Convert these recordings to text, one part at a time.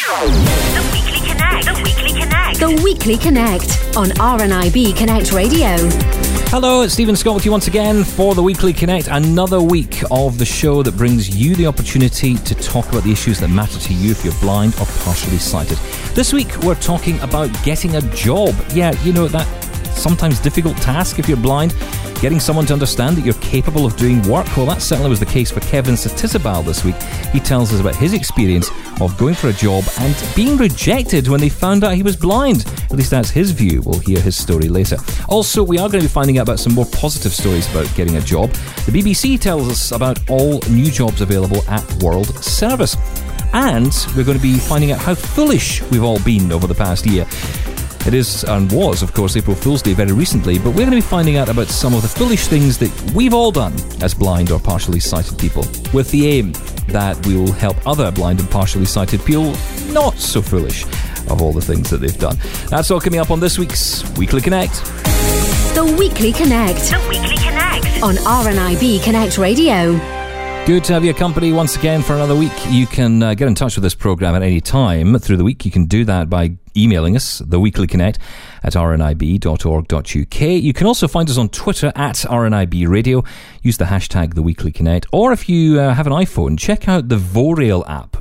The Weekly Connect. The Weekly Connect. The Weekly Connect on RNIB Connect Radio. Hello, it's Stephen Scott with you once again for the Weekly Connect. Another week of the show that brings you the opportunity to talk about the issues that matter to you if you're blind or partially sighted. This week we're talking about getting a job. Yeah, you know, that sometimes difficult task if you're blind. Getting someone to understand that you're capable of doing work. Well, that certainly was the case for Kevin Satisabal this week. He tells us about his experience of going for a job and being rejected when they found out he was blind. At least that's his view. We'll hear his story later. Also, we are going to be finding out about some more positive stories about getting a job. The BBC tells us about all new jobs available at World Service. And we're going to be finding out how foolish we've all been over the past year. It is and was, of course, April Fool's Day very recently, but we're going to be finding out about some of the foolish things that we've all done as blind or partially sighted people, with the aim that we will help other blind and partially sighted people not so foolish of all the things that they've done. That's all coming up on this week's Weekly Connect. The Weekly Connect. The Weekly Connect. On RNIB Connect Radio. Good to have your company once again for another week. You can get in touch with this programme at any time through the week. You can do that by emailing us, theweeklyconnect at rnib.org.uk. You can also find us on Twitter at RNIB Radio. Use the hashtag theweeklyconnect. Or if you have an iPhone, check out the Vorail app,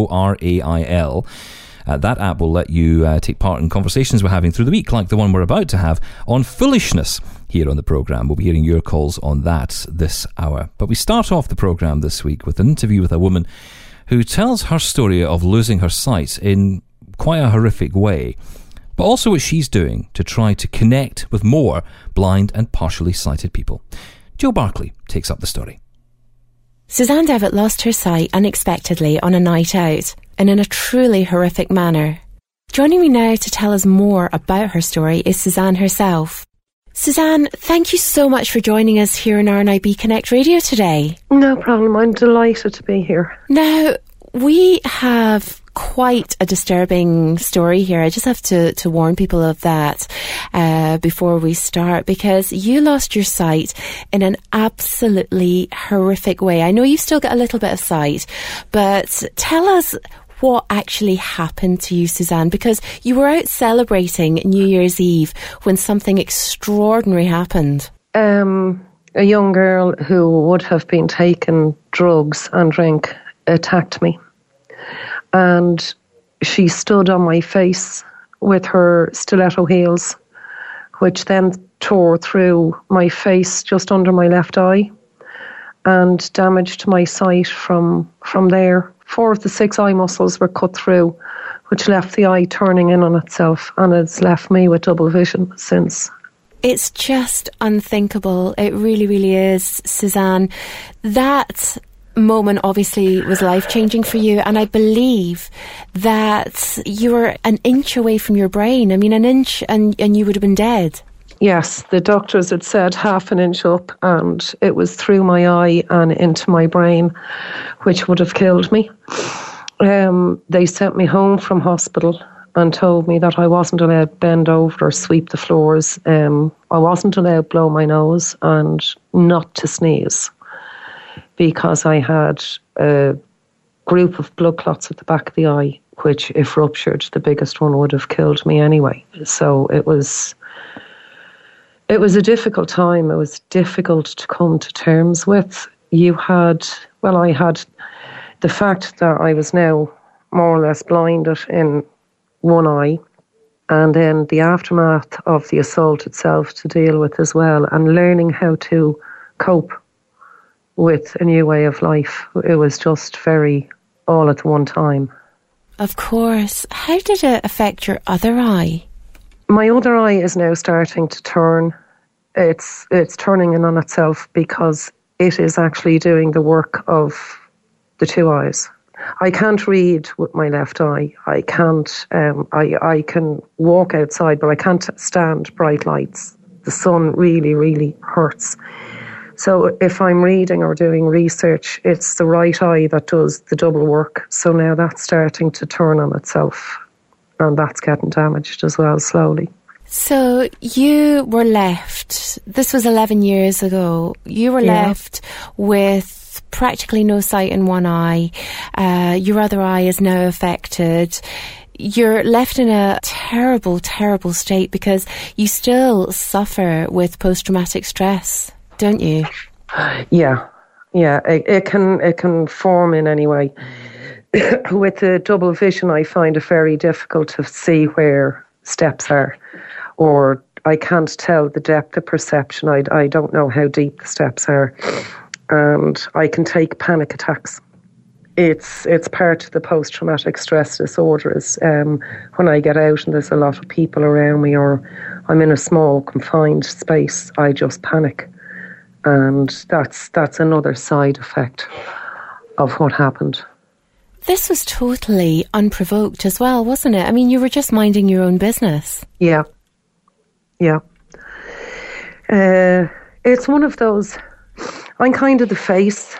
Vorail. That app will let you take part in conversations we're having through the week, like the one we're about to have on foolishness here on the programme. We'll be hearing your calls on that this hour. But we start off the programme this week with an interview with a woman who tells her story of losing her sight in quite a horrific way, but also what she's doing to try to connect with more blind and partially sighted people. Jill Barclay takes up the story. Suzanne Devitt lost her sight unexpectedly on a night out, and in a truly horrific manner. Joining me now to tell us more about her story is Suzanne herself. Suzanne, thank you so much for joining us here on RNIB Connect Radio today. No problem, I'm delighted to be here. Now, we have quite a disturbing story here. I just have to warn people of that before we start, because you lost your sight in an absolutely horrific way. I know you've still got a little bit of sight, but tell us what actually happened to you, Suzanne, because you were out celebrating New Year's Eve when something extraordinary happened. A young girl who would have been taking drugs and drink attacked me. And she stood on my face with her stiletto heels, which then tore through my face just under my left eye and damaged my sight from there. 4 of the 6 eye muscles were cut through, which left the eye turning in on itself, and it's left me with double vision since. It's just unthinkable. It really, really is, Suzanne. That moment obviously was life-changing for you, and I believe that you were an inch away from your brain. I mean, an inch and you would have been dead. Yes, the doctors had said half an inch up, and it was through my eye and into my brain, which would have killed me. They sent me home from hospital and told me that I wasn't allowed to bend over or sweep the floors. I wasn't allowed to blow my nose and not to sneeze, because I had a group of blood clots at the back of the eye, which, if ruptured, the biggest one would have killed me anyway. So it was a difficult time. It was difficult to come to terms with. I had the fact that I was now more or less blinded in one eye, and then the aftermath of the assault itself to deal with as well, and learning how to cope with a new way of life. It was just very all at one time. Of course. How did it affect your other eye? My other eye is now starting to turn. It's turning in on itself because it is actually doing the work of the 2 eyes. I can't read with my left eye. I can't. I can walk outside, but I can't stand bright lights. The sun really, really hurts. So if I'm reading or doing research, it's the right eye that does the double work. So now that's starting to turn on itself, and that's getting damaged as well, slowly. So you were left, this was 11 years ago, you were left with with practically no sight in one eye. Your other eye is now affected. You're left in a terrible, terrible state because you still suffer with post-traumatic stress, don't you? Yeah. It can form in any way. With the double vision, I find it very difficult to see where steps are, or I can't tell the depth of perception. I don't know how deep the steps are, and I can take panic attacks. It's part of the post-traumatic stress disorders. When I get out and there's a lot of people around me, or I'm in a small confined space, I just panic, and that's another side effect of what happened. This was totally unprovoked as well, wasn't it? I mean, you were just minding your own business. Yeah. It's one of those. I'm kind of the face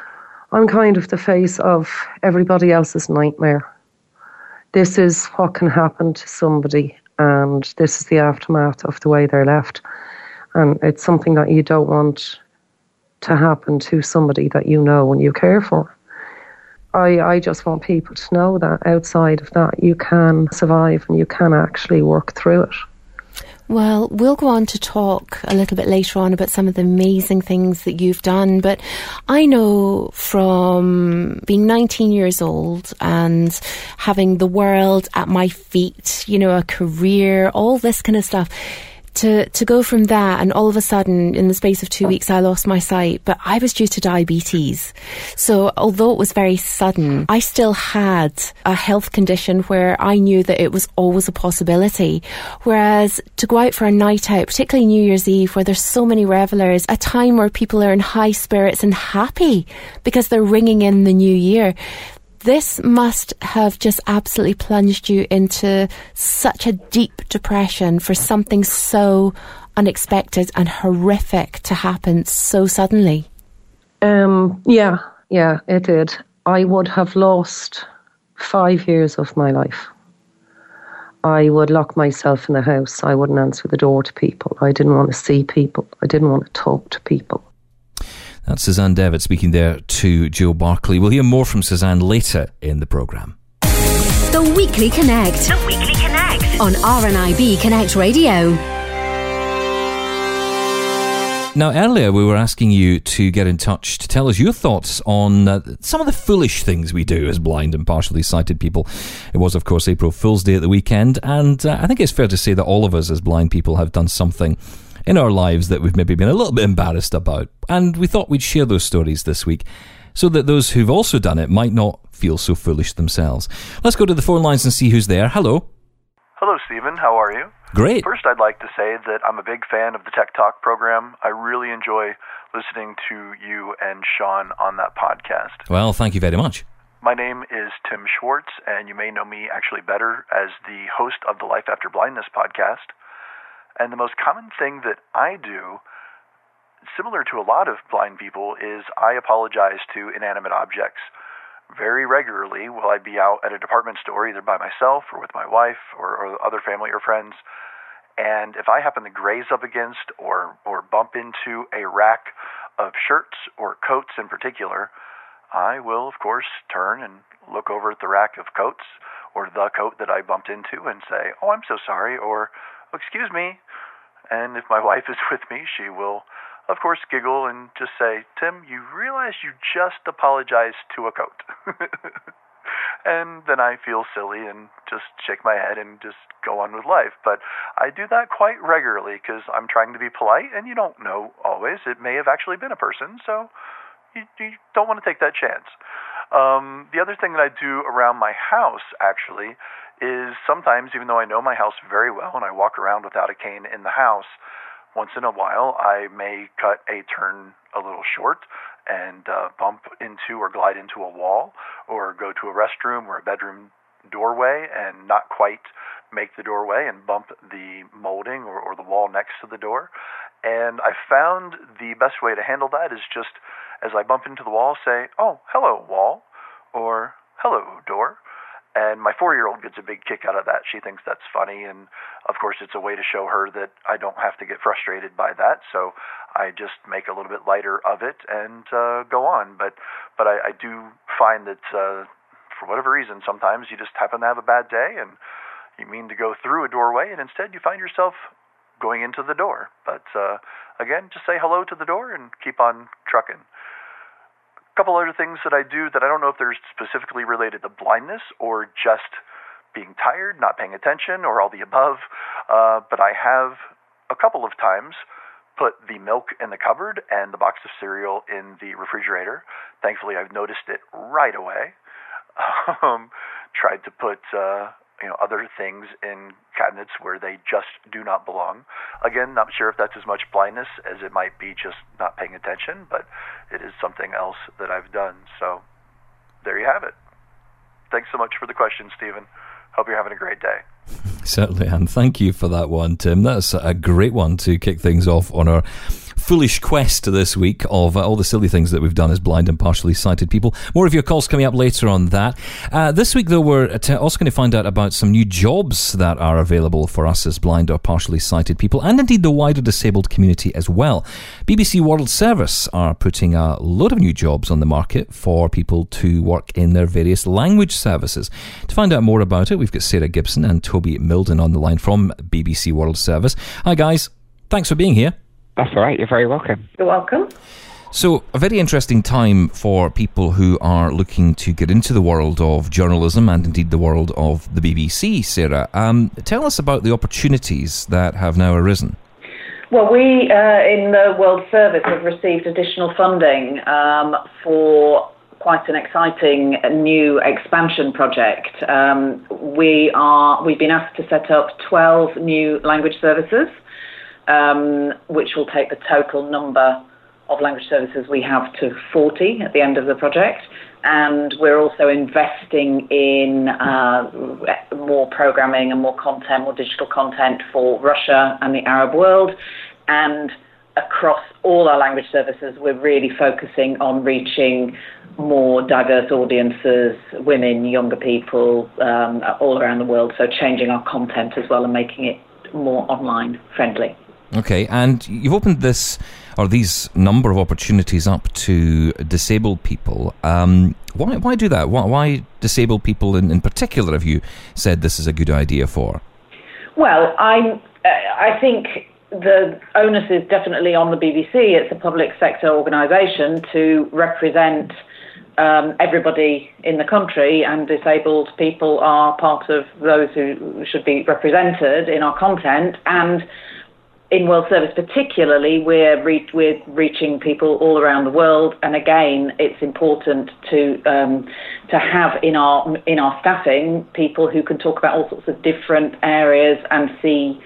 of everybody else's nightmare. This is what can happen to somebody, and this is the aftermath of the way they're left. And it's something that you don't want to happen to somebody that you know and you care for. I just want people to know that outside of that, you can survive and you can actually work through it. Well, we'll go on to talk a little bit later on about some of the amazing things that you've done, but I know from being 19 years old and having the world at my feet, you know, a career, all this kind of stuff, to go from that, and all of a sudden in the space of 2 weeks I lost my sight, but I was due to diabetes. So although it was very sudden, I still had a health condition where I knew that it was always a possibility. Whereas to go out for a night out, particularly New Year's Eve, where there's so many revellers, a time where people are in high spirits and happy because they're ringing in the new year, this must have just absolutely plunged you into such a deep depression for something so unexpected and horrific to happen so suddenly. Yeah, it did. I would have lost 5 years of my life. I would lock myself in the house. I wouldn't answer the door to people. I didn't want to see people. I didn't want to talk to people. That's Suzanne Devitt speaking there to Joe Barclay. We'll hear more from Suzanne later in the programme. The Weekly Connect. The Weekly Connect. On RNIB Connect Radio. Now, earlier we were asking you to get in touch to tell us your thoughts on some of the foolish things we do as blind and partially sighted people. It was, of course, April Fool's Day at the weekend, and I think it's fair to say that all of us as blind people have done something in our lives that we've maybe been a little bit embarrassed about, and we thought we'd share those stories this week so that those who've also done it might not feel so foolish themselves. Let's go to the phone lines and see who's there. Hello. Hello, Stephen. How are you? Great. First, I'd like to say that I'm a big fan of the Tech Talk program. I really enjoy listening to you and Sean on that podcast. Well, thank you very much. My name is Tim Schwartz, and you may know me actually better as the host of the Life After Blindness podcast. And the most common thing that I do, similar to a lot of blind people, is I apologize to inanimate objects. Very regularly will I be out at a department store, either by myself or with my wife or other family or friends, and if I happen to graze up against or bump into a rack of shirts or coats in particular, I will, of course, turn and look over at the rack of coats or the coat that I bumped into and say, "Oh, I'm so sorry," or "Excuse me." And if my wife is with me, she will, of course, giggle and just say, "Tim, you realize you just apologized to a coat." And then I feel silly and just shake my head and just go on with life. But I do that quite regularly because I'm trying to be polite, and you don't know always. It may have actually been a person, so you don't want to take that chance. The other thing that I do around my house, actually, is sometimes, even though I know my house very well and I walk around without a cane in the house, once in a while I may cut a turn a little short and bump into or glide into a wall, or go to a restroom or a bedroom doorway and not quite make the doorway and bump the molding or the wall next to the door. And I found the best way to handle that is just as I bump into the wall, say, "Oh, hello, wall," or "Hello, door." And my 4-year-old gets a big kick out of that. She thinks that's funny, and of course it's a way to show her that I don't have to get frustrated by that. So I just make a little bit lighter of it and go on. But I do find that for whatever reason, sometimes you just happen to have a bad day and you mean to go through a doorway, and instead you find yourself going into the door. But again, just say hello to the door and keep on trucking. A couple other things that I do that I don't know if they're specifically related to blindness or just being tired, not paying attention, or all the above, but I have a couple of times put the milk in the cupboard and the box of cereal in the refrigerator. Thankfully, I've noticed it right away. Tried to put other things in cabinets where they just do not belong. Again, not sure if that's as much blindness as it might be just not paying attention, but it is something else that I've done. So there you have it. Thanks so much for the question, Stephen. Hope you're having a great day. Certainly, and thank you for that one, Tim. That's a great one to kick things off on our foolish quest this week of all the silly things that we've done as blind and partially sighted people. More of your calls coming up later on that. This week, though, we're also going to find out about some new jobs that are available for us as blind or partially sighted people, and indeed the wider disabled community as well. BBC World Service are putting a load of new jobs on the market for people to work in their various language services. To find out more about it, we've got Sarah Gibson and Toby Milden on the line from BBC World Service. Hi guys, thanks for being here. That's all right, you're very welcome. You're welcome. So, a very interesting time for people who are looking to get into the world of journalism and indeed the world of the BBC, Sarah. Tell us about the opportunities that have now arisen. Well, we in the World Service have received additional funding for quite an exciting new expansion project. We've been asked to set up 12 new language services, which will take the total number of language services we have to 40 at the end of the project. And we're also investing in more programming and more content, more digital content for Russia and the Arab world. And across all our language services, we're really focusing on reaching more diverse audiences, women, younger people, all around the world. So changing our content as well and making it more online friendly. Okay, and you've opened these number of opportunities up to disabled people. Why do that? Why disabled people in particular have you said this is a good idea for? Well, I think the onus is definitely on the BBC. It's a public sector organisation to represent everybody in the country, and disabled people are part of those who should be represented in our content. And in World Service particularly, we're reaching people all around the world, and again, it's important to have in our staffing people who can talk about all sorts of different areas and see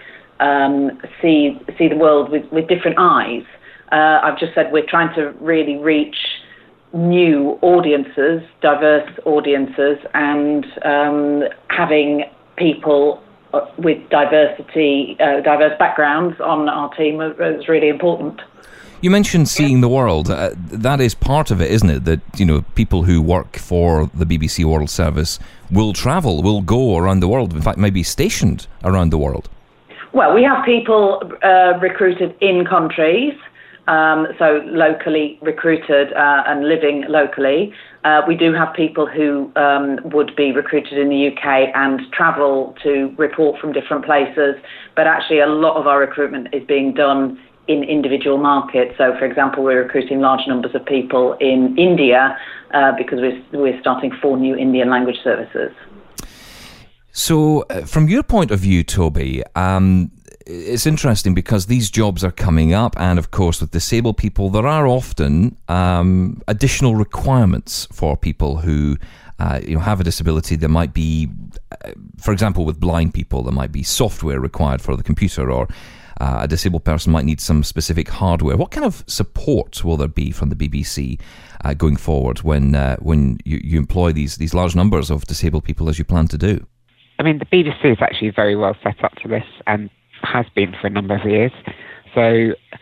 the world with different eyes. I've just said we're trying to really reach new audiences, diverse audiences, and having people with diverse backgrounds on our team is really important. You mentioned seeing the world. That is part of it, isn't it? That, people who work for the BBC World Service will travel, will go around the world, in fact, maybe stationed around the world. Well, we have people recruited in countries, so locally recruited and living locally. We do have people who would be recruited in the UK and travel to report from different places, but actually a lot of our recruitment is being done in individual markets. So, for example, we're recruiting large numbers of people in India because we're starting 4 new Indian language services. So, from your point of view, Toby, it's interesting because these jobs are coming up, and of course with disabled people there are often additional requirements for people who have a disability. There might be, for example, with blind people, there might be software required for the computer, or a disabled person might need some specific hardware. What kind of support will there be from the BBC going forward when you employ these large numbers of disabled people as you plan to do? I mean, the BBC is actually very well set up for this and has been for a number of years. So there are principally two main areas of support.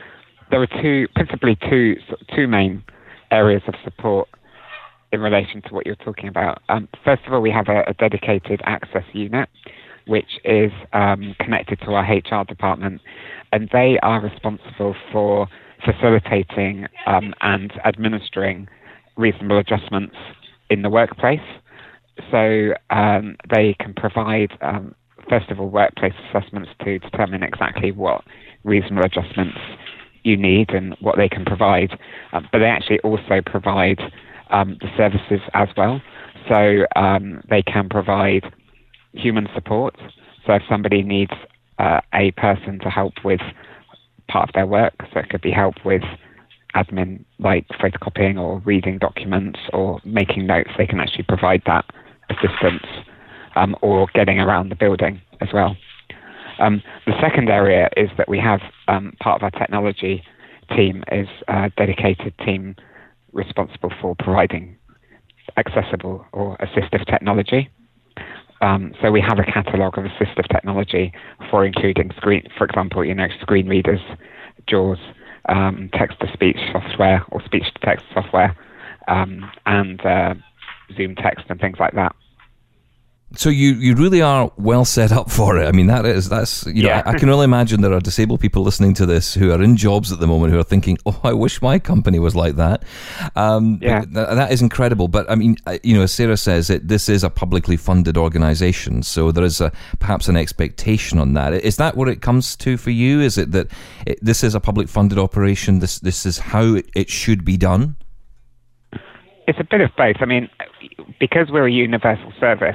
in relation to what you're talking about. First of all, we have a dedicated access unit, which is connected to our HR department, and they are responsible for facilitating and administering reasonable adjustments in the workplace. So they can provide, first of all, workplace assessments to determine exactly what reasonable adjustments you need and what they can provide, but they actually also provide the services as well. So they can provide human support. So if somebody needs a person to help with part of their work, so it could be help with admin like photocopying or reading documents or making notes, they can actually provide that assistance, or getting around the building as well. The second area is that we have part of our technology team is a dedicated team responsible for providing accessible or assistive technology. So we have a catalogue of assistive technology for including for example, screen readers, JAWS, text-to-speech software or speech-to-text software, and Zoom text and things like that. So you really are well set up for it. I mean, that's yeah. I can only imagine there are disabled people listening to this who are in jobs at the moment who are thinking, "Oh, I wish my company was like that." Yeah, that is incredible. But I mean, as Sarah says, this is a publicly funded organisation, so there is perhaps an expectation on that. Is that what it comes to for you? Is it that this is a public funded operation? This is how it should be done? It's a bit of both. I mean, because we're a universal service,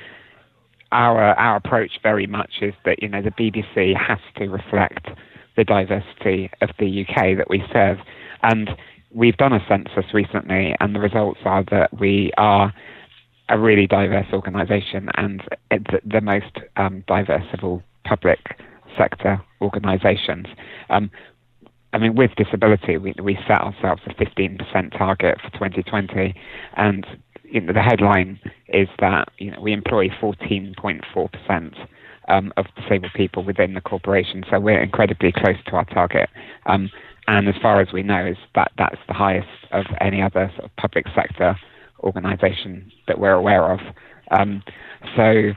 our approach very much is that the BBC has to reflect the diversity of the UK that we serve, and we've done a census recently, and the results are that we are a really diverse organisation and the most diverse of all public sector organisations. I mean, with disability, we set ourselves a 15% target for 2020, and the headline is that we employ 14.4% of disabled people within the corporation, so we're incredibly close to our target. And as far as we know, that's the highest of any other sort of public sector organisation that we're aware of. So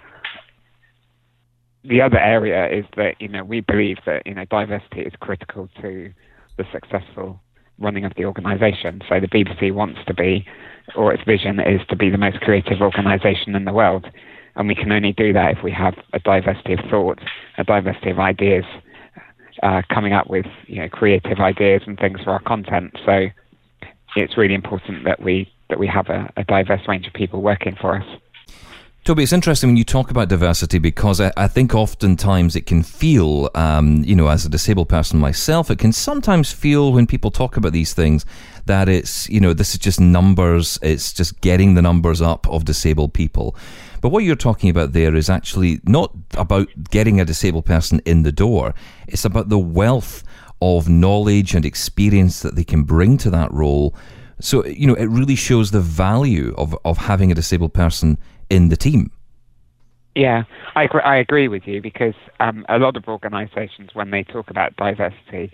the other area is that we believe that diversity is critical to the successful running of the organisation. So the BBC wants to be, or its vision is to be, the most creative organisation in the world, and we can only do that if we have a diversity of thought, a diversity of ideas, coming up with creative ideas and things for our content. So it's really important that we have a diverse range of people working for us. Toby, it's interesting when you talk about diversity, because I think oftentimes it can feel, as a disabled person myself, it can sometimes feel when people talk about these things that it's, this is just numbers, it's just getting the numbers up of disabled people. But what you're talking about there is actually not about getting a disabled person in the door. It's about the wealth of knowledge and experience that they can bring to that role. So, it really shows the value of having a disabled person in the team. Yeah, I agree with you, because a lot of organisations, when they talk about diversity,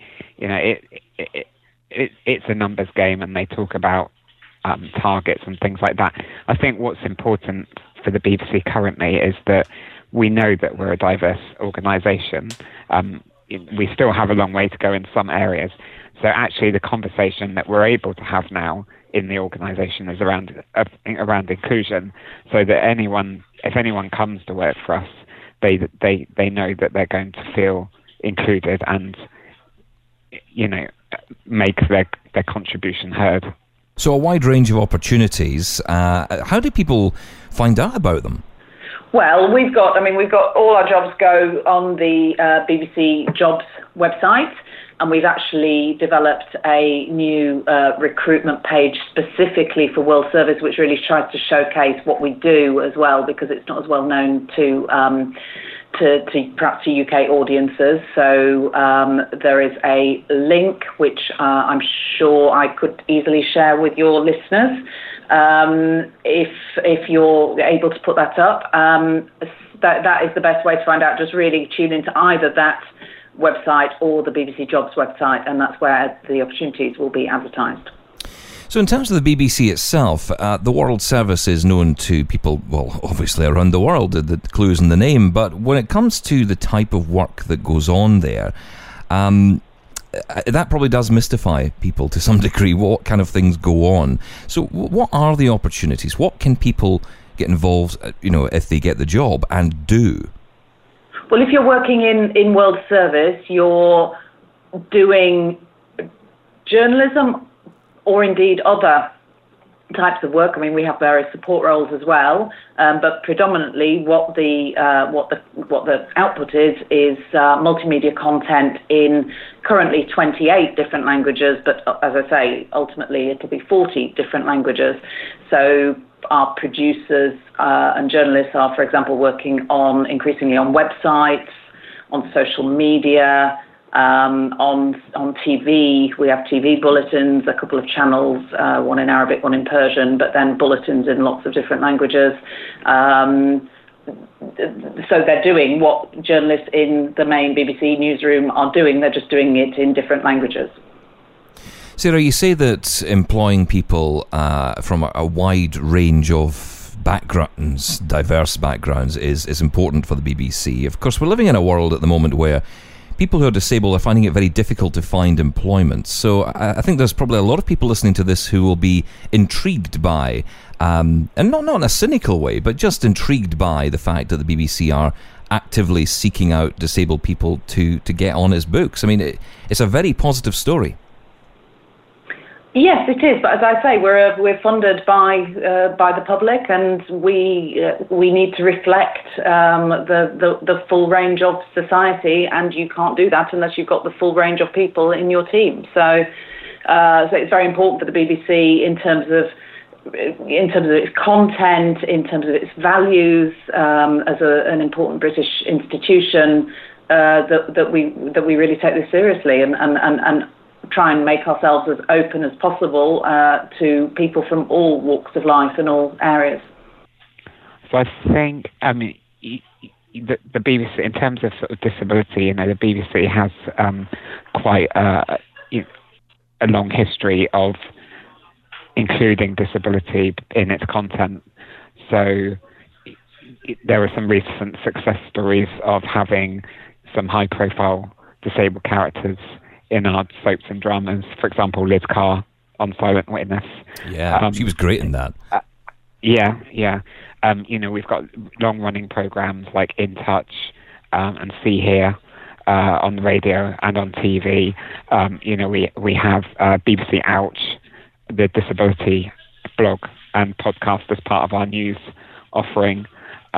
it's a numbers game, and they talk about targets and things like that. I think what's important for the BBC currently is that we know that we're a diverse organisation. We still have a long way to go in some areas. So actually the conversation that we're able to have now in the organisation is around inclusion, so that if anyone comes to work for us, they know that they're going to feel included and make their contribution heard. So a wide range of opportunities. How do people find out about them? Well, we've got all our jobs go on the BBC Jobs website, and we've actually developed a new recruitment page specifically for World Service, which really tries to showcase what we do as well, because it's not as well known to perhaps to UK audiences. So there is a link which I'm sure I could easily share with your listeners. If you're able to put that up, that is the best way to find out. Just really tune into either that website or the BBC Jobs website, and that's where the opportunities will be advertised. So in terms of the BBC itself, the World Service is known to people, well, obviously around the world, the clues in the name, but when it comes to the type of work that goes on there, that probably does mystify people to some degree, what kind of things go on. So what are the opportunities? What can people get involved, if they get the job and do? Well, if you're working in World Service, you're doing journalism or indeed other types of work. I mean, we have various support roles as well, but predominantly what the output is multimedia content in currently 28 different languages, but as I say, ultimately it'll be 40 different languages. So our producers and journalists are, for example, working increasingly on websites, on social media, on TV. We have TV bulletins, a couple of channels, one in Arabic, one in Persian, but then bulletins in lots of different languages. So they're doing what journalists in the main BBC newsroom are doing. They're just doing it in different languages. Sarah, you say that employing people from a wide range of backgrounds, diverse backgrounds, is important for the BBC. Of course, we're living in a world at the moment where people who are disabled are finding it very difficult to find employment. So I think there's probably a lot of people listening to this who will be intrigued by, and not in a cynical way, but just intrigued by the fact that the BBC are actively seeking out disabled people to get on its books. I mean, it's a very positive story. Yes, it is. But as I say, we're funded by the public, and we need to reflect the full range of society, and you can't do that unless you've got the full range of people in your team. So it's very important for the BBC in terms of its content, in terms of its values, as an important British institution, that we really take this seriously and try and make ourselves as open as possible to people from all walks of life and all areas. So I think, the BBC, in terms of sort of disability, the BBC has quite a long history of including disability in its content. So there are some recent success stories of having some high-profile disabled characters in our soaps and dramas. For example, Liz Carr on Silent Witness. Yeah, she was great in that. Yeah. We've got long-running programs like In Touch and See Here on the radio and on TV. We have BBC Ouch, the disability blog and podcast as part of our news offering.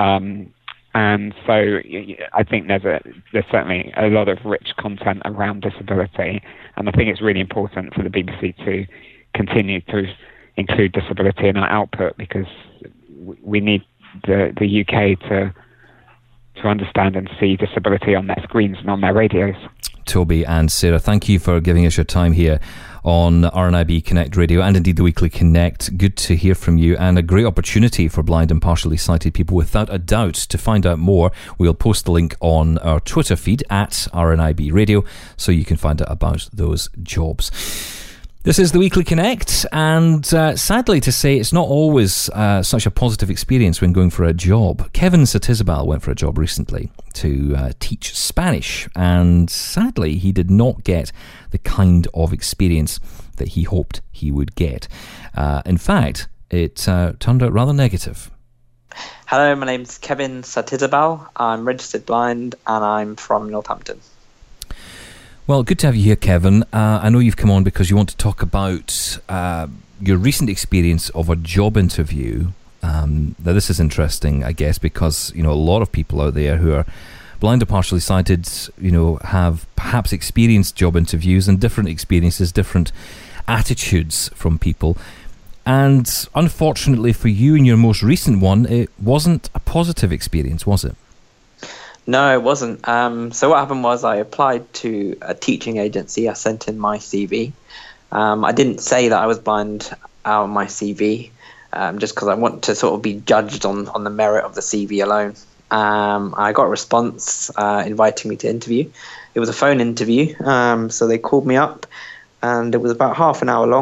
And so I think there's certainly a lot of rich content around disability, and I think it's really important for the BBC to continue to include disability in our output, because we need the UK to understand and see disability on their screens and on their radios. Toby and Sarah, thank you for giving us your time here on RNIB Connect Radio and indeed the Weekly Connect. Good to hear from you, and a great opportunity for blind and partially sighted people, without a doubt. To find out more, we'll post the link on our Twitter feed at RNIB Radio, so you can find out about those jobs. This is the Weekly Connect, and sadly to say, it's not always such a positive experience when going for a job. Kevin Satizabal went for a job recently to teach Spanish, and sadly he did not get the kind of experience that he hoped he would get. In fact, it turned out rather negative. Hello, my name's Kevin Satizabal. I'm registered blind and I'm from Northampton. Well, good to have you here, Kevin. I know you've come on because you want to talk about your recent experience of a job interview. Now, this is interesting, I guess, because a lot of people out there who are blind or partially sighted, have perhaps experienced job interviews and different experiences, different attitudes from people. And unfortunately for you, in your most recent one, it wasn't a positive experience, was it? No, it wasn't. So what happened was I applied to a teaching agency. I sent in my CV. I didn't say that I was blind on my CV, just because I want to sort of be judged on the merit of the CV alone. I got a response inviting me to interview. It was a phone interview, so they called me up, and it was about half an hour long.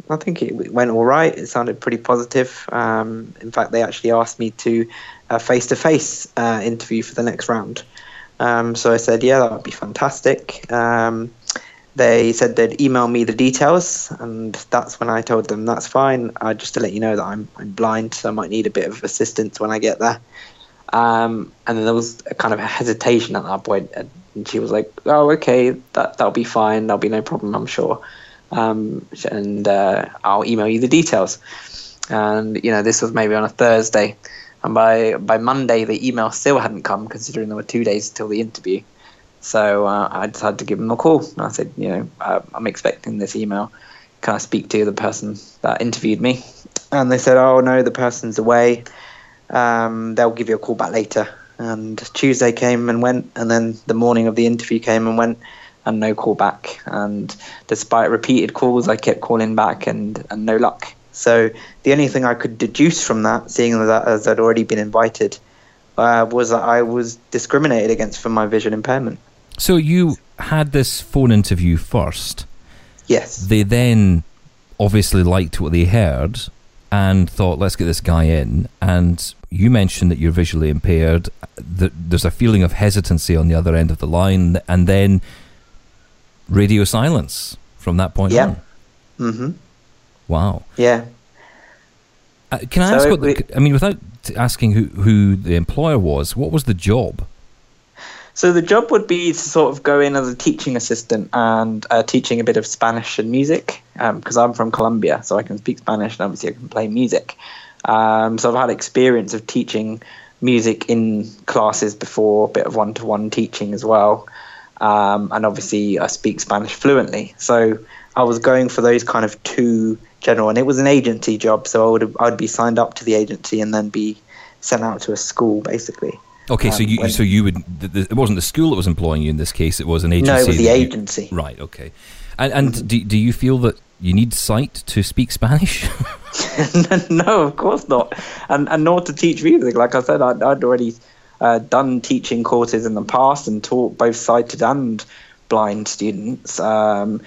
I think it went all right. It sounded pretty positive. In fact, they actually asked me to a face-to-face interview for the next round. So I said, yeah, that would be fantastic. They said they'd email me the details, and that's when I told them that's fine. Just to let you know that I'm blind, so I might need a bit of assistance when I get there. And then there was a kind of a hesitation at that point, and she was like, "Oh, okay, that'll be fine. There'll be no problem, I'm sure. And I'll email you the details." And this was maybe on a Thursday, and by Monday the email still hadn't come, considering there were 2 days till the interview. So I decided to give them a call. And I said, I'm expecting this email. Can I speak to the person that interviewed me? And they said, oh, no, the person's away. They'll give you a call back later. And Tuesday came and went, and then the morning of the interview came and went, and no call back. And despite repeated calls, I kept calling back and no luck. So the only thing I could deduce from that, seeing that as I'd already been invited, was that I was discriminated against for my visual impairment. So you had this phone interview first. Yes. They then obviously liked what they heard and thought, let's get this guy in. And you mentioned that you're visually impaired. There's a feeling of hesitancy on the other end of the line, and then radio silence from that point on. Mm-hmm. Wow. Yeah. Can I ask without asking who the employer was, what was the job? So the job would be to sort of go in as a teaching assistant and teaching a bit of Spanish and music, because I'm from Colombia, so I can speak Spanish and obviously I can play music. So I've had experience of teaching music in classes before, a bit of one-to-one teaching as well. And obviously I speak Spanish fluently. So I was going for those kind of two general, and it was an agency job, so I'd be signed up to the agency and then be sent out to a school, basically. Okay, so you would. It wasn't the school that was employing you in this case. It was an agency. No, it was the agency. Right. Okay. And do you feel that you need sight to speak Spanish? No, of course not. And nor to teach music. Like I said, I'd already done teaching courses in the past and taught both sighted and blind students. So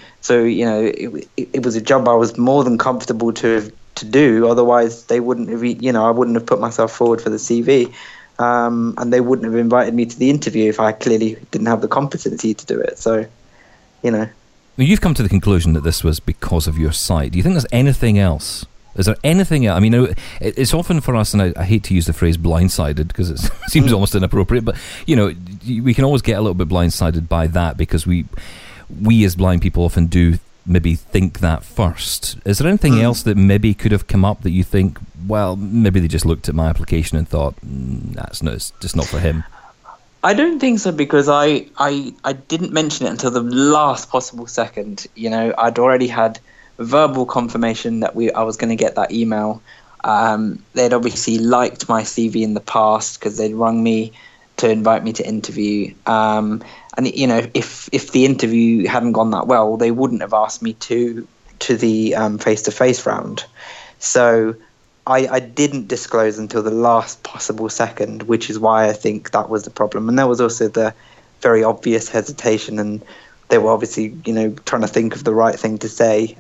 it was a job I was more than comfortable to do. Otherwise, they wouldn't have. I wouldn't have put myself forward for the CV. And they wouldn't have invited me to the interview if I clearly didn't have the competency to do it. So, Well, you've come to the conclusion that this was because of your sight. Do you think there's anything else? Is there anything else? I mean, it's often for us, and I hate to use the phrase blindsided because it seems almost inappropriate, but, we can always get a little bit blindsided by that because we as blind people often do maybe think that first. Is there anything else that maybe could have come up that you think, well, maybe they just looked at my application and thought, it's just not for him? I don't think so, because I didn't mention it until the last possible second. I'd already had verbal confirmation that I was going to get that email. They'd obviously liked my CV in the past because they'd rung me to invite me to interview. And if the interview hadn't gone that well, they wouldn't have asked me to the face-to-face round. So I didn't disclose until the last possible second, which is why I think that was the problem. And there was also the very obvious hesitation, and they were obviously, trying to think of the right thing to say.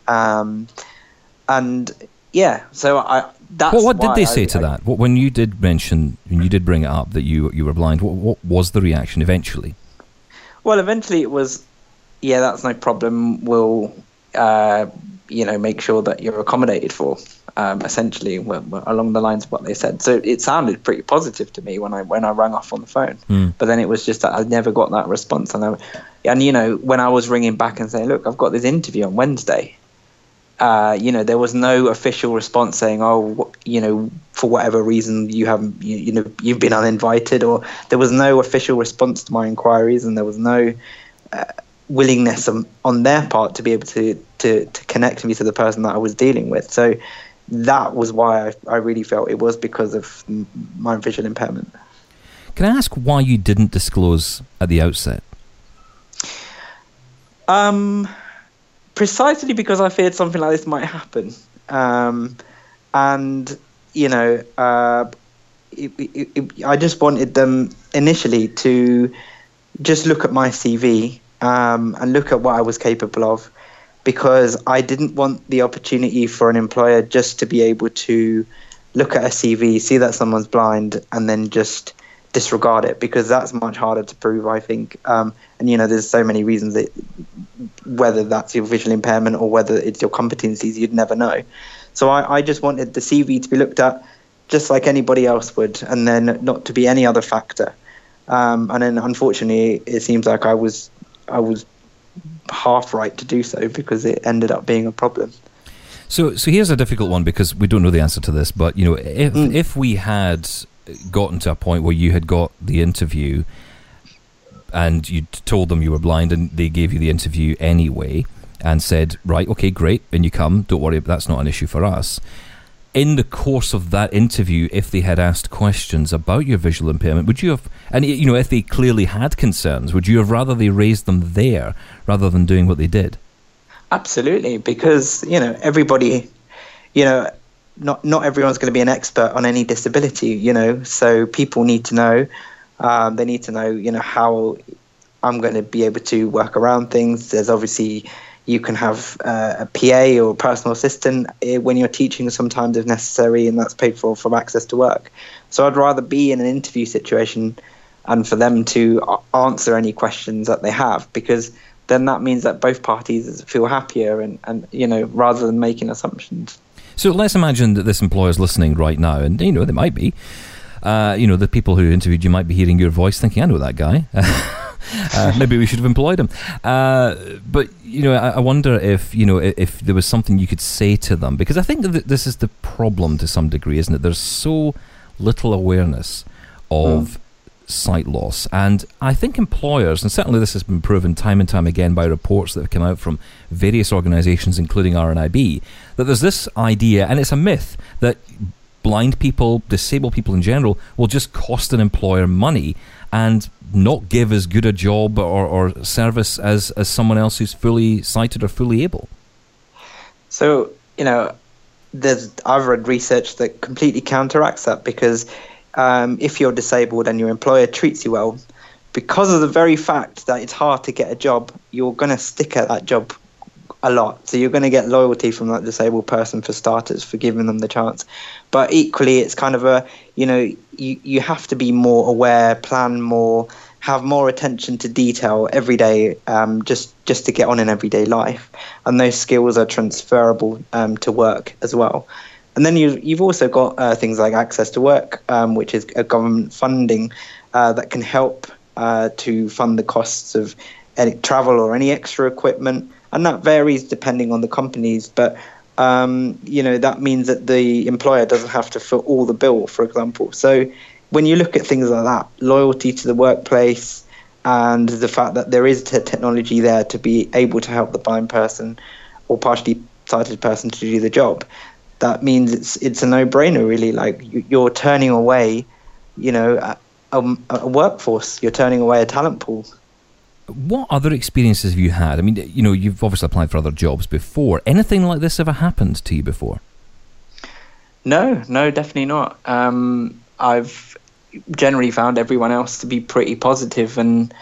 So that's what did they say to that? When you did bring it up that you were blind, what was the reaction eventually? Well, eventually it was, yeah, that's no problem. We'll, make sure that you're accommodated for. Essentially, along the lines of what they said. So it sounded pretty positive to me when I rang off on the phone. But then it was just that I never got that response. And when I was ringing back and saying, look, I've got this interview on Wednesday. There was no official response saying, for whatever reason you've been uninvited, or there was no official response to my inquiries, and there was no willingness on their part to be able to connect me to the person that I was dealing with. So that was why I really felt it was because of my visual impairment. Can I ask why you didn't disclose at the outset? Precisely because I feared something like this might happen. I just wanted them initially to just look at my CV and look at what I was capable of, because I didn't want the opportunity for an employer just to be able to look at a CV, see that someone's blind, and then just disregard it, because that's much harder to prove, I think. And, there's so many reasons that whether that's your visual impairment or whether it's your competencies, you'd never know. So I just wanted the CV to be looked at just like anybody else would, and then not to be any other factor. And then, unfortunately, it seems like I was half right to do so, because it ended up being a problem. So here's a difficult one, because we don't know the answer to this, but if we had gotten to a point where you had got the interview and you told them you were blind and they gave you the interview anyway and said, right, okay, great, and you come, don't worry, that's not an issue for us. In the course of that interview, if they had asked questions about your visual impairment, would you have, and if they clearly had concerns, would you have rather they raised them there rather than doing what they did? Absolutely, because everybody, not everyone's going to be an expert on any disability, so people need to know. They need to know, how I'm going to be able to work around things. There's obviously, you can have a PA or a personal assistant when you're teaching sometimes if necessary, and that's paid for from Access to Work. So I'd rather be in an interview situation and for them to answer any questions that they have, because then that means that both parties feel happier and rather than making assumptions. So let's imagine that this employer's listening right now, and they might be. The people who interviewed you might be hearing your voice thinking, I know that guy. Maybe we should have employed him. But I wonder if there was something you could say to them, because I think that this is the problem to some degree, isn't it? There's so little awareness of sight loss, and I think employers, and certainly this has been proven time and time again by reports that have come out from various organisations, including RNIB, that there's this idea, and it's a myth, that blind people, disabled people in general, will just cost an employer money and not give as good a job or service as someone else who's fully sighted or fully able. So, I've read research that completely counteracts that, because if you're disabled and your employer treats you well, because of the very fact that it's hard to get a job, you're going to stick at that job a lot. So you're going to get loyalty from that disabled person, for starters, for giving them the chance. But equally, it's kind of you have to be more aware, plan more, have more attention to detail every day, just to get on in everyday life. And those skills are transferable to work as well. And then you've also got things like Access to Work, which is a government funding that can help to fund the costs of any travel or any extra equipment. And that varies depending on the companies. But, that means that the employer doesn't have to foot all the bill, for example. So when you look at things like that, loyalty to the workplace and the fact that there is technology there to be able to help the blind person or partially sighted person to do the job, that means it's a no-brainer, really. Like, you're turning away, a workforce. You're turning away a talent pool. What other experiences have you had? I mean, you've obviously applied for other jobs before. Anything like this ever happened to you before? No, definitely not. I've generally found everyone else to be pretty positive, and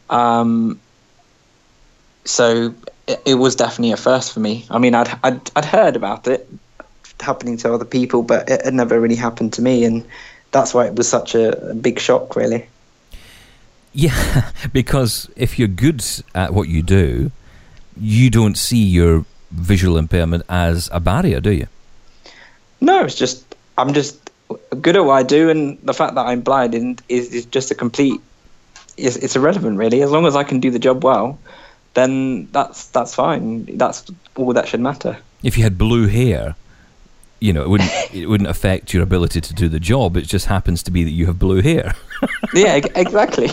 so it was definitely a first for me. I mean, I'd heard about it happening to other people, but it had never really happened to me, and that's why it was such a big shock, really. Yeah, because if you're good at what you do, you don't see your visual impairment as a barrier, do you? No, I'm just good at what I do, and the fact that I'm blind is just it's irrelevant, really. As long as I can do the job well, then that's fine. That's all that should matter. If you had blue hair, it wouldn't affect your ability to do the job. It just happens to be that you have blue hair. Yeah, exactly.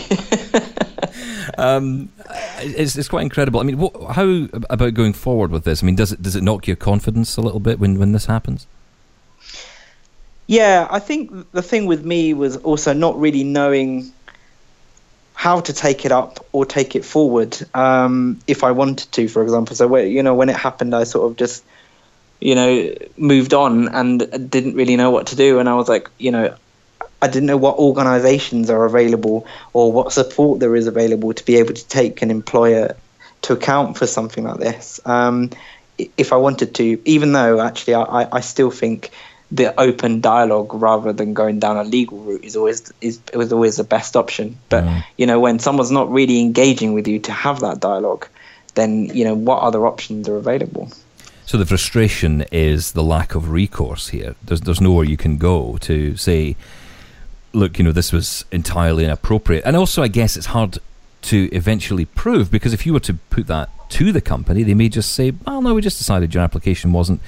It's quite incredible. I mean, how about going forward with this? I mean, does it knock your confidence a little bit when this happens? Yeah, I think the thing with me was also not really knowing how to take it up or take it forward if I wanted to, for example. So when it happened, I sort of just moved on and didn't really know what to do. And I was like, I didn't know what organisations are available or what support there is available to be able to take an employer to account for something like this. If I wanted to, even though actually I still think the open dialogue rather than going down a legal route was always the best option. But when someone's not really engaging with you to have that dialogue, then what other options are available? So the frustration is the lack of recourse here. There's nowhere you can go to say, look, this was entirely inappropriate. And also, I guess it's hard to eventually prove, because if you were to put that to the company, they may just say, well, no, we just decided your application wasn't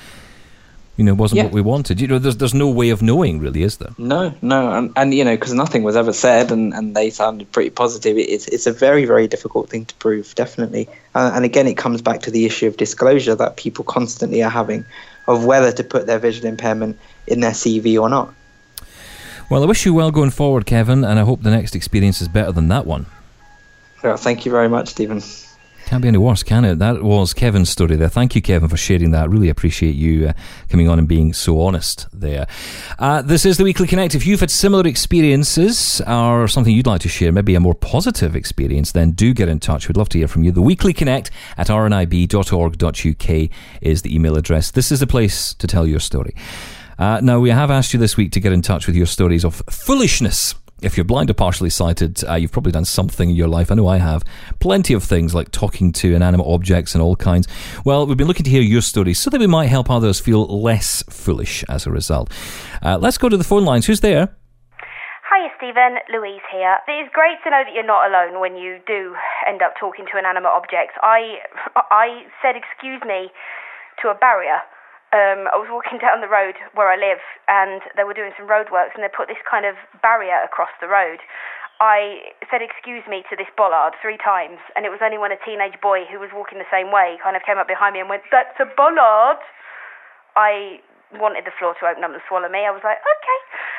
what we wanted. There's no way of knowing, really, is there? No, and because nothing was ever said, and they sounded pretty positive. It's a very, very difficult thing to prove, definitely. And again, it comes back to the issue of disclosure that people constantly are having, of whether to put their visual impairment in their CV or not. Well, I wish you well going forward, Kevin, and I hope the next experience is better than that one. Well, thank you very much, Stephen. Can't be any worse, can it? That was Kevin's story there. Thank you, Kevin, for sharing that. Really appreciate you coming on and being so honest there. This is the Weekly Connect. If you've had similar experiences or something you'd like to share, maybe a more positive experience, then do get in touch. We'd love to hear from you. The Weekly Connect at rnib.org.uk is the email address. This is the place to tell your story. Now, we have asked you this week to get in touch with your stories of foolishness. If you're blind or partially sighted, you've probably done something in your life. I know I have. Plenty of things like talking to inanimate objects and all kinds. Well, we've been looking to hear your stories so that we might help others feel less foolish as a result. Let's go to the phone lines. Who's there? Hiya, Stephen. Louise here. It's great to know that you're not alone when you do end up talking to inanimate objects. I said excuse me to a barrier. I was walking down the road where I live, and they were doing some roadworks, and they put this kind of barrier across the road. I said excuse me to this bollard 3 times, and it was only when a teenage boy who was walking the same way kind of came up behind me and went, "That's a bollard." I wanted the floor to open up and swallow me. I was like, okay.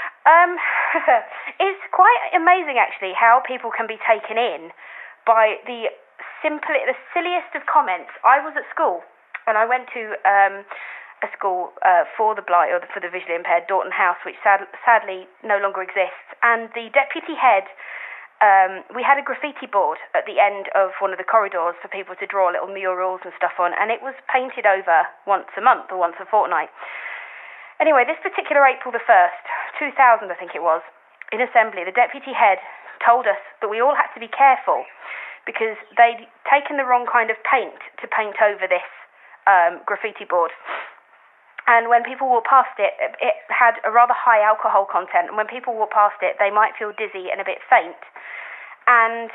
It's quite amazing, actually, how people can be taken in by the silliest of comments. I was at school, and I went to a school for the blind, or for the visually impaired, Dorton House, which sadly no longer exists. And the deputy head, we had a graffiti board at the end of one of the corridors for people to draw little murals and stuff on, and it was painted over once a month or once a fortnight. Anyway, this particular April the 1st, 2000 I think it was, in assembly, the deputy head told us that we all had to be careful because they'd taken the wrong kind of paint to paint over this graffiti board. And when people walk past it, it had a rather high alcohol content. And when people walk past it, they might feel dizzy and a bit faint. And,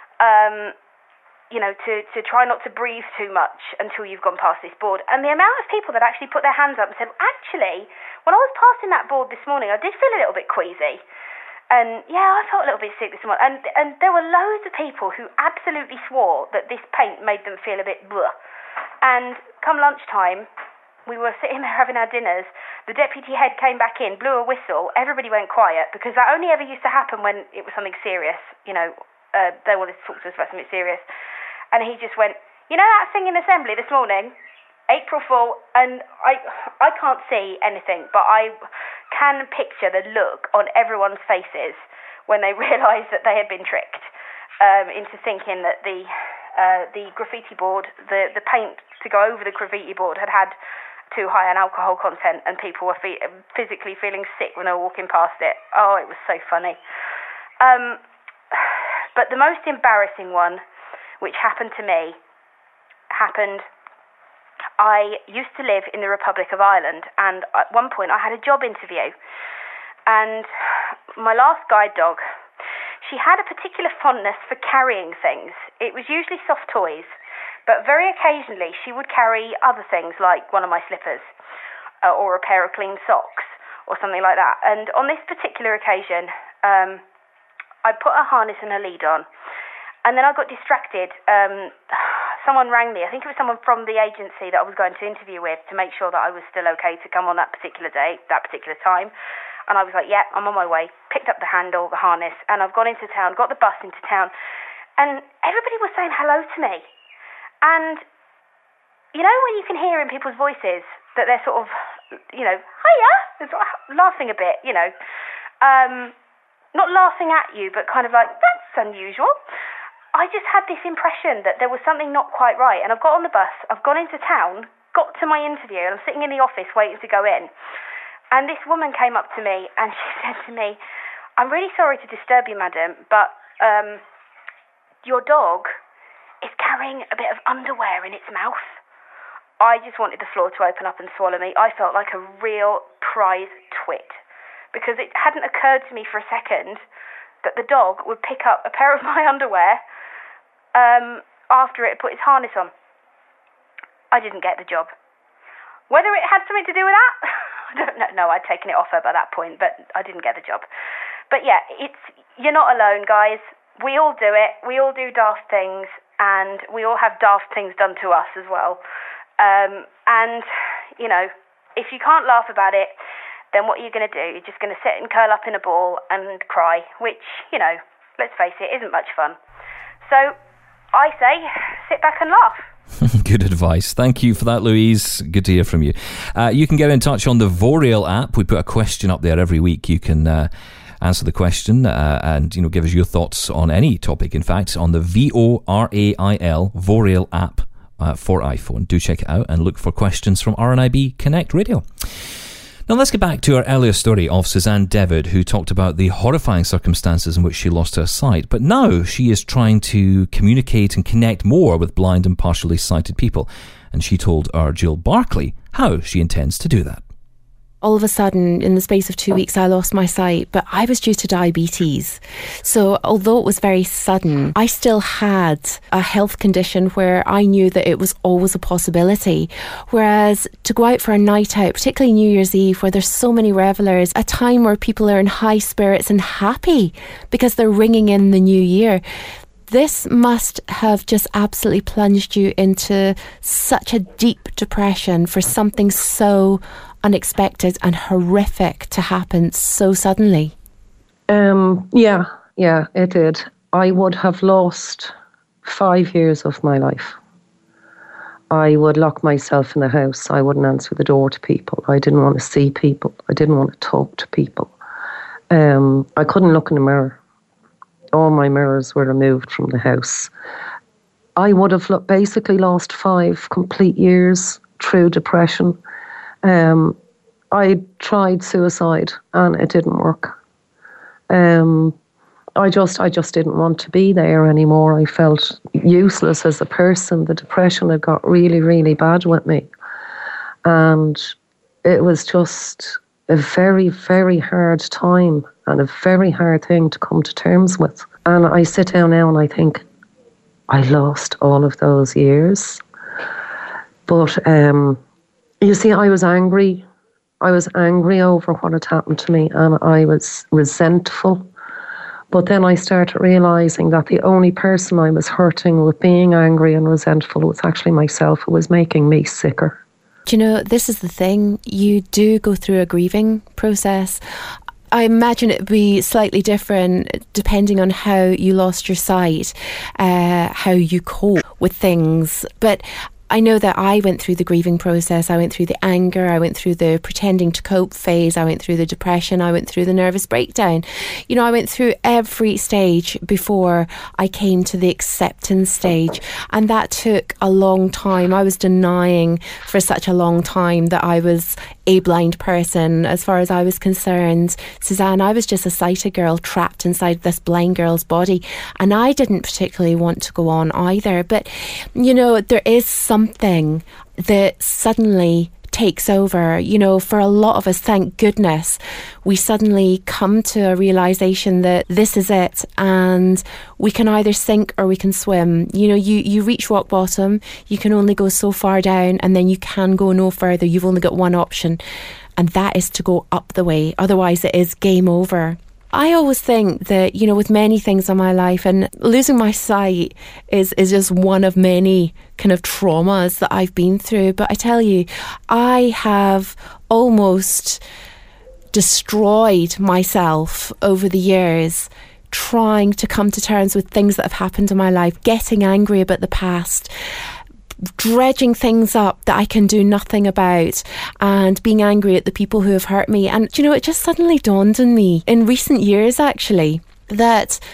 to try not to breathe too much until you've gone past this board. And the amount of people that actually put their hands up and said, actually, when I was passing that board this morning, I did feel a little bit queasy. And, I felt a little bit sick this morning. And there were loads of people who absolutely swore that this paint made them feel a bit bleh. And come lunchtime, we were sitting there having our dinners. The deputy head came back in, blew a whistle. Everybody went quiet because that only ever used to happen when it was something serious. They wanted to talk to us about something serious. And he just went, that thing in assembly this morning, April Fool, and I can't see anything, but I can picture the look on everyone's faces when they realised that they had been tricked into thinking that the graffiti board, the paint to go over the graffiti board had too high an alcohol content, and people were physically feeling sick when they were walking past it. Oh, it was so funny. But the most embarrassing one, which happened to me, I used to live in the Republic of Ireland, and at one point I had a job interview, and my last guide dog, she had a particular fondness for carrying things. It was usually soft toys, but very occasionally she would carry other things like one of my slippers or a pair of clean socks or something like that. And on this particular occasion, I put a harness and a lead on, and then I got distracted. Someone rang me. I think it was someone from the agency that I was going to interview with to make sure that I was still okay to come on that particular day, that particular time. And I was like, yeah, I'm on my way. Picked up the handle, the harness, and I've gone into town, got the bus into town. And everybody was saying hello to me. And, when you can hear in people's voices that they're sort of, hiya, laughing a bit, not laughing at you, but kind of like, that's unusual. I just had this impression that there was something not quite right. And I've got on the bus, I've gone into town, got to my interview, and I'm sitting in the office waiting to go in. And this woman came up to me and she said to me, "I'm really sorry to disturb you, madam, but your dog is carrying a bit of underwear in its mouth." I just wanted the floor to open up and swallow me. I felt like a real prize twit, because it hadn't occurred to me for a second that the dog would pick up a pair of my underwear after it had put its harness on. I didn't get the job. Whether it had something to do with that, I don't know. No, I'd taken it off her by that point, but I didn't get the job. But yeah, you're not alone, guys. We all do it. We all do daft things, and we all have daft things done to us as well. And, you know, if you can't laugh about it, then what are you going to do? You're just going to sit and curl up in a ball and cry, which, you know, let's face it, isn't much fun. So I say, sit back and laugh. Good advice. Thank you for that, Louise. Good to hear from you. You can get in touch on the Vorail app. We put a question up there every week. You can answer the question and, you know, give us your thoughts on any topic. In fact, on the VORAIL Vorail app for iPhone. Do check it out and look for questions from RNIB Connect Radio. Now let's get back to our earlier story of Suzanne Devitt, who talked about the horrifying circumstances in which she lost her sight. But now she is trying to communicate and connect more with blind and partially sighted people. And she told our Jill Barclay how she intends to do that. All of a sudden, in the space of 2 weeks, I lost my sight, but I was due to diabetes. So although it was very sudden, I still had a health condition where I knew that it was always a possibility. Whereas to go out for a night out, particularly New Year's Eve, where there's so many revellers, a time where people are in high spirits and happy because they're ringing in the new year, this must have just absolutely plunged you into such a deep depression for something so unexpected and horrific to happen so suddenly. Yeah, it did. I would have lost 5 years of my life. I would lock myself in the house. I wouldn't answer the door to people. I didn't want to see people. I didn't want to talk to people. I couldn't look in the mirror. All my mirrors were removed from the house. I would have basically lost 5 complete years through depression. I tried suicide and it didn't work. I just didn't want to be there anymore. I felt useless as a person. The depression had got really, really bad with me. And it was just a very, very hard time and a very hard thing to come to terms with. And I sit down now and I think, I lost all of those years. But you see, I was angry. I was angry over what had happened to me, and I was resentful. But then I started realising that the only person I was hurting with being angry and resentful was actually myself. It was making me sicker. Do you know, this is the thing. You do go through a grieving process. I imagine it would be slightly different depending on how you lost your sight, how you cope with things. But I know that I went through the grieving process. I went through the anger. I went through the pretending to cope phase. I went through the depression. I went through the nervous breakdown. You know, I went through every stage before I came to the acceptance stage. And that took a long time. I was denying for such a long time that I was a blind person. As far as I was concerned, Suzanne, I was just a sighted girl trapped inside this blind girl's body. And I didn't particularly want to go on either. But, you know, there is something that suddenly takes over. You know, for a lot of us, thank goodness, we suddenly come to a realisation that this is it, and we can either sink or we can swim. You know, you reach rock bottom, you can only go so far down, and then you can go no further. You've only got one option, and that is to go up the way. Otherwise it is game over. I always think that, you know, with many things in my life, and losing my sight is just one of many kind of traumas that I've been through. But I tell you, I have almost destroyed myself over the years trying to come to terms with things that have happened in my life, getting angry about the past, dredging things up that I can do nothing about, and being angry at the people who have hurt me. And, you know, it just suddenly dawned on me in recent years, actually, that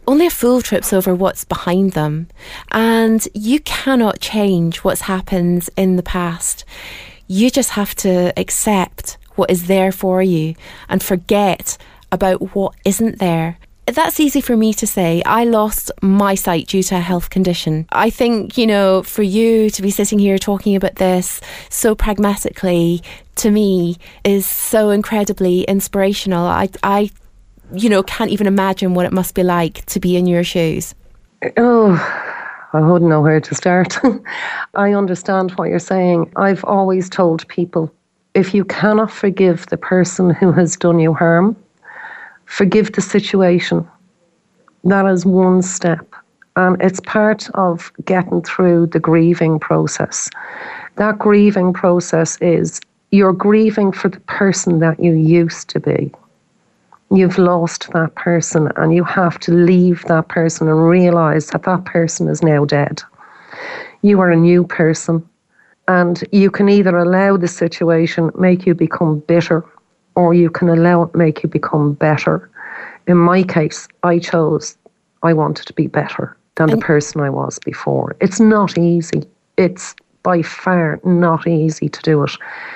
only a fool trips over what's behind them. And you cannot change what's happened in the past. You just have to accept what is there for you and forget about what isn't there. That's easy for me to say. I lost my sight due to a health condition. I think, you know, for you to be sitting here talking about this so pragmatically, to me, is so incredibly inspirational. I you know, can't even imagine what it must be like to be in your shoes. Oh, I wouldn't know where to start. I understand what you're saying. I've always told people, if you cannot forgive the person who has done you harm, forgive the situation. That is one step. And it's part of getting through the grieving process. That grieving process is you're grieving for the person that you used to be. You've lost that person and you have to leave that person and realise that that person is now dead. You are a new person, and you can either allow the situation make you become bitter, or you can allow it make you become better. In my case, I wanted to be better than the person I was before. It's not easy. It's by far not easy to do it.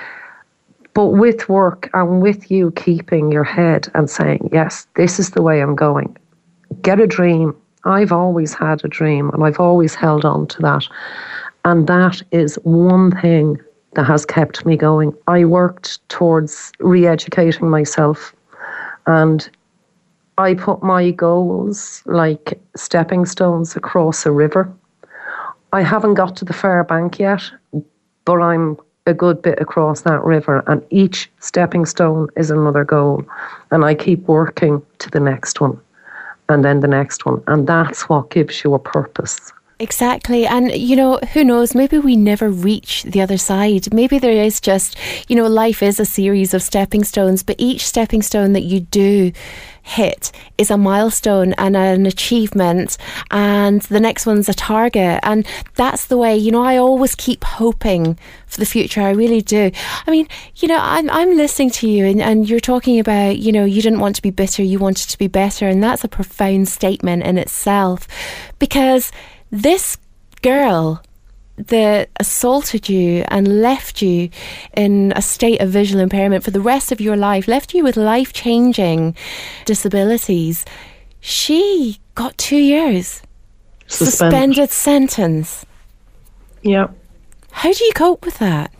But with work and with you keeping your head and saying, yes, this is the way I'm going. Get a dream. I've always had a dream and I've always held on to that. And that is one thing that has kept me going. I worked towards re-educating myself, and I put my goals like stepping stones across a river. I haven't got to the far bank yet, but I'm a good bit across that river, and each stepping stone is another goal. And I keep working to the next one, and then the next one. And that's what gives you a purpose. Exactly. And, you know, who knows, maybe we never reach the other side. Maybe there is just, you know, life is a series of stepping stones, but each stepping stone that you do hit is a milestone and an achievement, and the next one's a target. And that's the way, you know, I always keep hoping for the future. I really do. I mean, you know, I'm listening to you and you're talking about, you know, you didn't want to be bitter, you wanted to be better. And that's a profound statement in itself, because this girl that assaulted you and left you in a state of visual impairment for the rest of your life, left you with life-changing disabilities, she got 2 years. Suspended sentence. Yeah. How do you cope with that?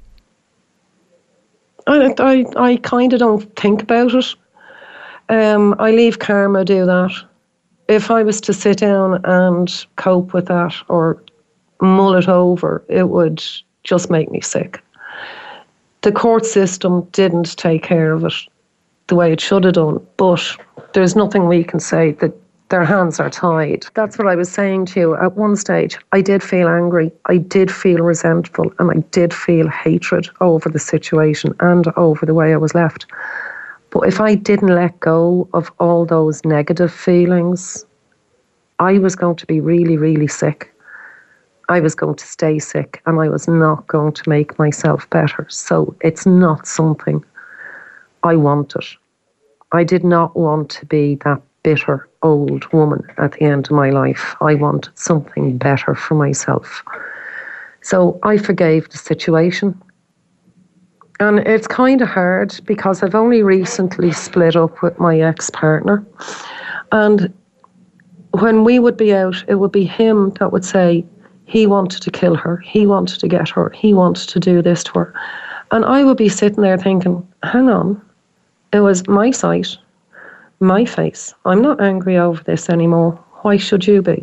I kind of don't think about it. I leave karma do that. If I was to sit down and cope with that or mull it over, it would just make me sick. The court system didn't take care of it the way it should have done, but there's nothing we can say, that their hands are tied. That's what I was saying to you. At one stage, I did feel angry, I did feel resentful, and I did feel hatred over the situation and over the way I was left. But if I didn't let go of all those negative feelings, I was going to be really, really sick. I was going to stay sick, and I was not going to make myself better. So it's not something I wanted. I did not want to be that bitter old woman at the end of my life. I wanted something better for myself. So I forgave the situation. And it's kind of hard because I've only recently split up with my ex-partner. And when we would be out, it would be him that would say he wanted to kill her, he wanted to get her, he wanted to do this to her. And I would be sitting there thinking, hang on, it was my sight, my face. I'm not angry over this anymore. Why should you be?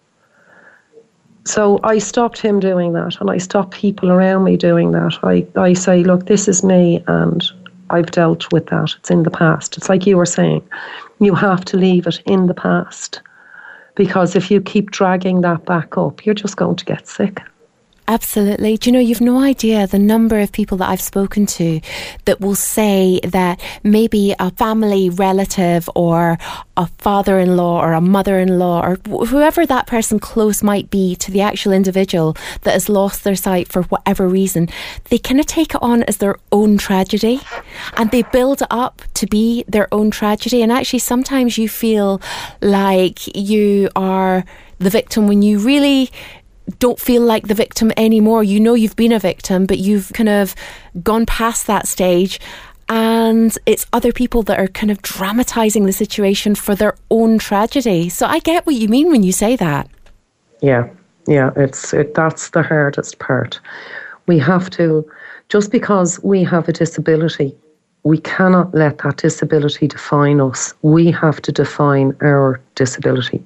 So I stopped him doing that, and I stopped people around me doing that. I say, look, this is me, and I've dealt with that. It's in the past. It's like you were saying, you have to leave it in the past, because if you keep dragging that back up, you're just going to get sick. Absolutely. Do you know, you've no idea the number of people that I've spoken to that will say that maybe a family relative or a father-in-law or a mother-in-law or whoever that person close might be to the actual individual that has lost their sight for whatever reason, they kind of take it on as their own tragedy and they build it up to be their own tragedy. And actually sometimes you feel like you are the victim when you really don't feel like the victim anymore. You know you've been a victim, but you've kind of gone past that stage, and it's other people that are kind of dramatising the situation for their own tragedy. So I get what you mean when you say that. Yeah, that's the hardest part. We have to, just because we have a disability, we cannot let that disability define us. We have to define our disability.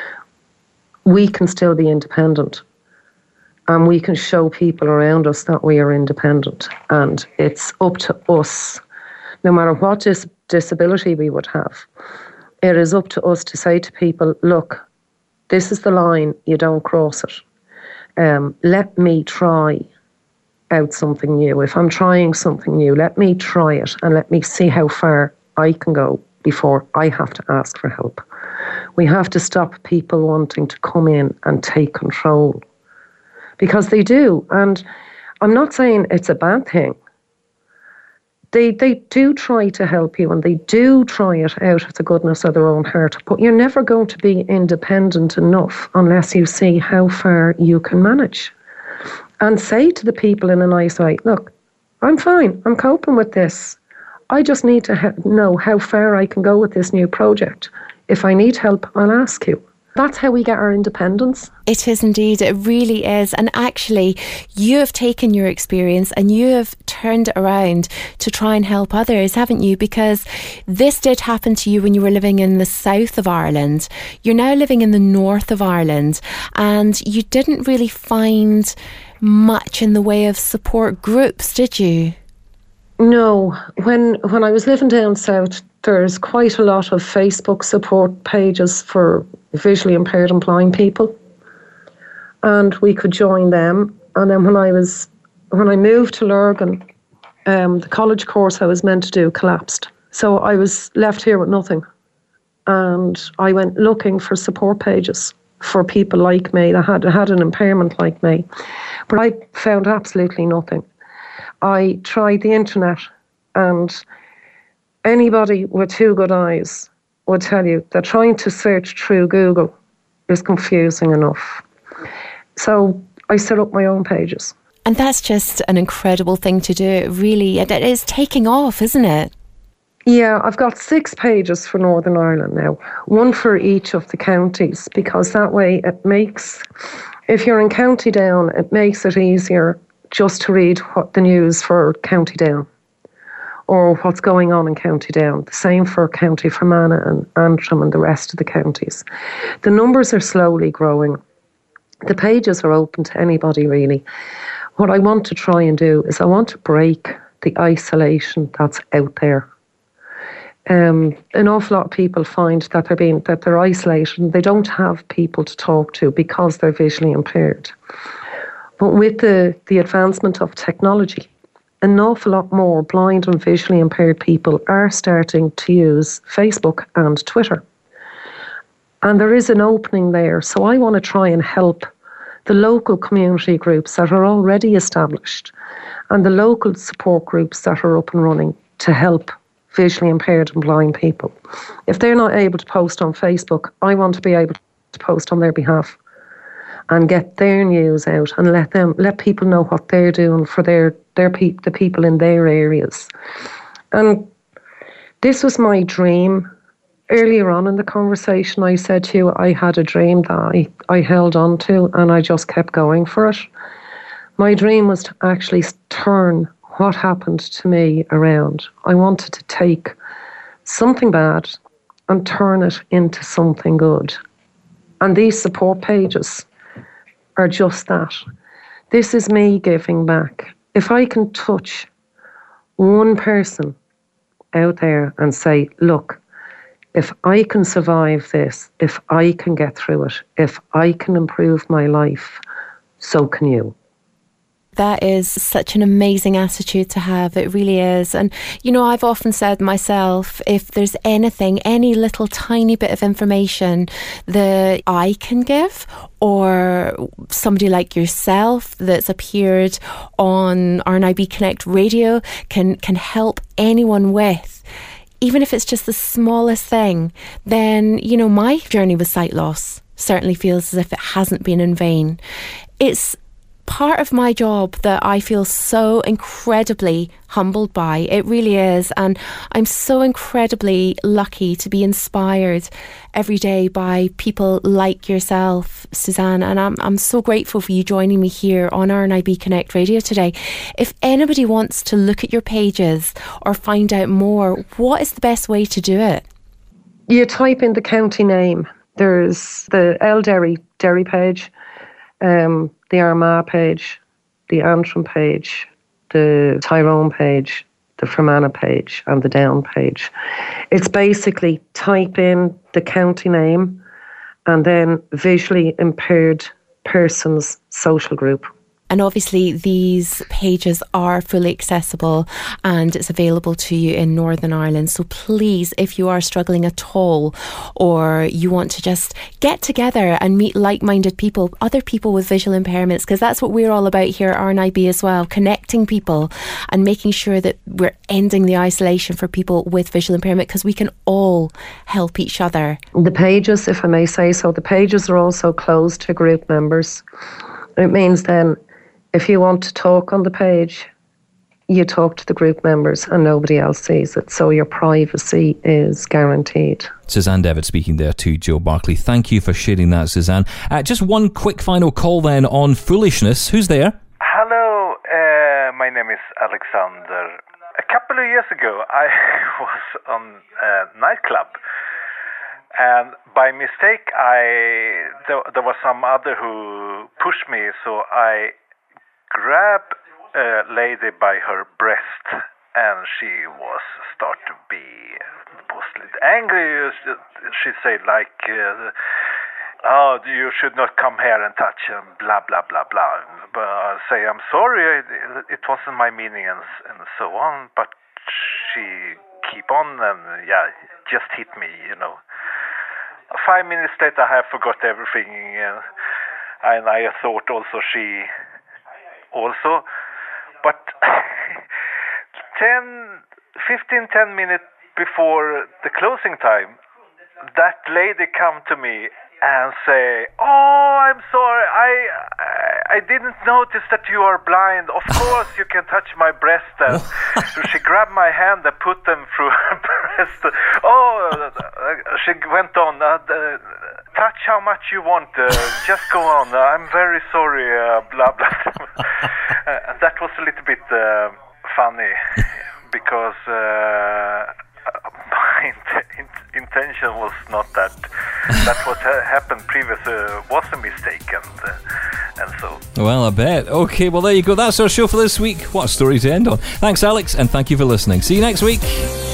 We can still be independent. And we can show people around us that we are independent. And it's up to us, no matter what disability we would have, it is up to us to say to people, look, this is the line, you don't cross it. Let me try out something new. If I'm trying something new, let me try it and let me see how far I can go before I have to ask for help. We have to stop people wanting to come in and take control. Because they do, and I'm not saying it's a bad thing. They do try to help you and they do try it out of the goodness of their own heart, but you're never going to be independent enough unless you see how far you can manage. And say to the people in a nice way, look, I'm fine, I'm coping with this. I just need to know how far I can go with this new project. If I need help, I'll ask you. That's how we get our independence. It is indeed. It really is. And actually, you have taken your experience and you have turned it around to try and help others, haven't you? Because this did happen to you when you were living in the south of Ireland. You're now living in the north of Ireland, and you didn't really find much in the way of support groups, did you? No. When I was living down south, there's quite a lot of Facebook support pages for visually impaired and blind people, and we could join them. And then when I moved to Lurgan, the college course I was meant to do collapsed, so I was left here with nothing, and I went looking for support pages for people like me that had an impairment like me, but I found absolutely nothing. I tried the internet, and anybody with two good eyes would tell you that trying to search through Google is confusing enough. So I set up my own pages. And that's just an incredible thing to do, really. It is taking off, isn't it? Yeah, I've got 6 pages for Northern Ireland now, one for each of the counties, because that way it makes, if you're in County Down, it makes it easier just to read what the news for County Down, or what's going on in County Down. The same for County Fermanagh and Antrim and the rest of the counties. The numbers are slowly growing. The pages are open to anybody, really. What I want to try and do is I want to break the isolation that's out there. An awful lot of people find that they're isolated and they don't have people to talk to because they're visually impaired. But with the advancement of technology, an awful lot more blind and visually impaired people are starting to use Facebook and Twitter. And there is an opening there. So I want to try and help the local community groups that are already established and the local support groups that are up and running to help visually impaired and blind people. If they're not able to post on Facebook, I want to be able to post on their behalf and get their news out and let people know what they're doing for the people in their areas. And this was my dream. Earlier on in the conversation, I said to you, I had a dream that I held on to and I just kept going for it. My dream was to actually turn what happened to me around. I wanted to take something bad and turn it into something good. And these support pages are just that. This is me giving back. If I can touch one person out there and say, look, if I can survive this, if I can get through it, if I can improve my life, so can you. That is such an amazing attitude to have. It really is. And, you know, I've often said myself, if there's anything, any little tiny bit of information that I can give, or somebody like yourself that's appeared on RNIB Connect Radio can help anyone with, even if it's just the smallest thing, then, you know, my journey with sight loss certainly feels as if it hasn't been in vain. It's part of my job that I feel so incredibly humbled by. It really is. And I'm so incredibly lucky to be inspired every day by people like yourself, Suzanne. And I'm so grateful for you joining me here on RNIB Connect Radio today. If anybody wants to look at your pages or find out more, what is the best way to do it? You type in the county name. There's the Elderi Derry page, the Armagh page, the Antrim page, the Tyrone page, the Fermanagh page, and the Down page. It's basically type in the county name and then visually impaired persons social group. And obviously these pages are fully accessible and it's available to you in Northern Ireland. So please, if you are struggling at all, or you want to just get together and meet like-minded people, other people with visual impairments, because that's what we're all about here at RNIB as well, connecting people and making sure that we're ending the isolation for people with visual impairment, because we can all help each other. The pages, if I may say so, the pages are also closed to group members. It means then, if you want to talk on the page, you talk to the group members and nobody else sees it. So your privacy is guaranteed. Suzanne Devitt speaking there to Joe Barclay. Thank you for sharing that, Suzanne. Just one quick final call then on foolishness. Who's there? Hello, my name is Alexander. A couple of years ago, I was on a nightclub. And by mistake, there was some other who pushed me, so I grabbed a lady by her breast, and she was start to be mostly angry. She said like, "Oh, you should not come here and touch him," blah blah blah blah. But I say, "I'm sorry, it wasn't my meaning," and so on. But she keep on and just hit me, you know. 5 minutes later, I have forgot everything, and I thought also she. Also, but 10 minutes before the closing time, that lady come to me and say, "Oh, I'm sorry, I didn't notice that you are blind. Of course you can touch my breast." And she grabbed my hand and put them through her breast. She went on, "Touch how much you want, just go on, I'm very sorry, blah blah." That was a little bit funny because my intention was not that. That what happened previously was a mistake, and so. Well, I bet. Okay, well there you go. That's our show for this week. What a story to end on. Thanks, Alex, and thank you for listening. See you next week.